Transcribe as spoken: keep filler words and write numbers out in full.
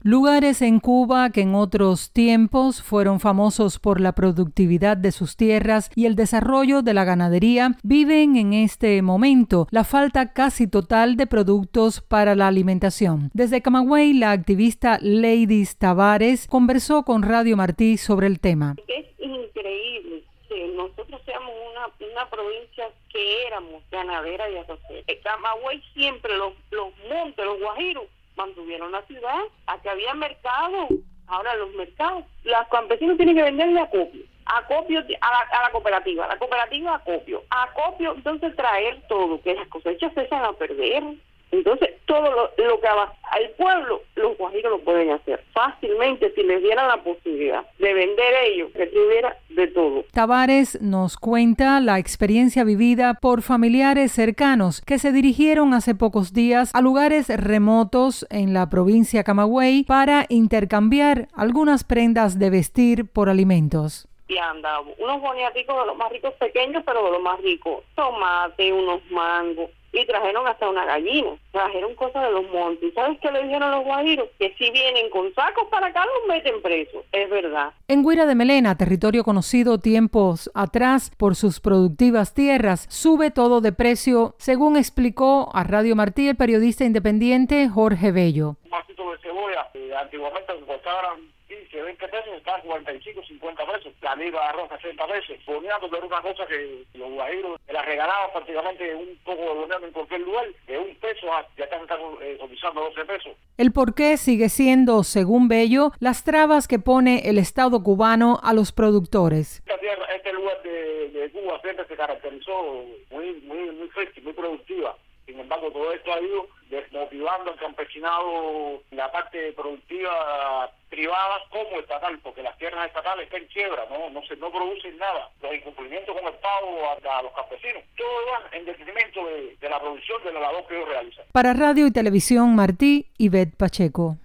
Lugares en Cuba que en otros tiempos fueron famosos por la productividad de sus tierras y el desarrollo de la ganadería viven en este momento la falta casi total de productos para la alimentación. Desde Camagüey, la activista Leidis Tavares conversó con Radio Martí sobre el tema. Es increíble que nosotros seamos una, una provincia que éramos ganadera y arrocera. En Camagüey siempre los, los montes, los guajiros, mantuvieron la ciudad, aquí había mercado, ahora los mercados, los campesinos tienen que venderle acopio, acopio a la, a la cooperativa, la cooperativa acopio, acopio, entonces traer todo, que las cosechas se echan a perder, entonces todo lo, lo que va al pueblo, los guajiros lo pueden hacer fácilmente si les dieran la posibilidad de vender ellos, que tuviera de todo. Tavares nos cuenta la experiencia vivida por familiares cercanos que se dirigieron hace pocos días a lugares remotos en la provincia Camagüey para intercambiar algunas prendas de vestir por alimentos. Y andaba unos boniaticos de los más ricos, pequeños, pero de los más ricos, tomate, unos mangos, y trajeron hasta una gallina, trajeron cosas de los montes. ¿Y sabes qué le dijeron los guajiros? Que si vienen con sacos para acá los meten presos, es verdad. En Guira de Melena, territorio conocido tiempos atrás por sus productivas tierras, sube todo de precio, según explicó a Radio Martí el periodista independiente Jorge Bello. Un vasito de cebolla, eh, antiguamente costaban quince, veinte pesos, estaban cuarenta y cinco, cincuenta pesos, la libra de arroz sesenta pesos, boniato, pero una cosa que los guajiros las regalaban prácticamente un poco de boniato en cualquier lugar, de un peso a, ya están, están eh, cotizando doce pesos. El porqué sigue siendo, según Bello, las trabas que pone el Estado cubano a los productores. Esta tierra, este lugar de, de Cuba siempre se caracterizó muy, muy, muy fértil, muy productiva. Sin embargo, todo esto ha ido desmotivando al campesinado en la parte productiva privada como estatal, porque las tierras estatales están en quiebra, no no se no producen nada. Los incumplimientos con el pago a, a los campesinos, todo va en detrimento de, de la producción de la labor que ellos realizan. Para Radio y Televisión Martí, Ivette Pacheco.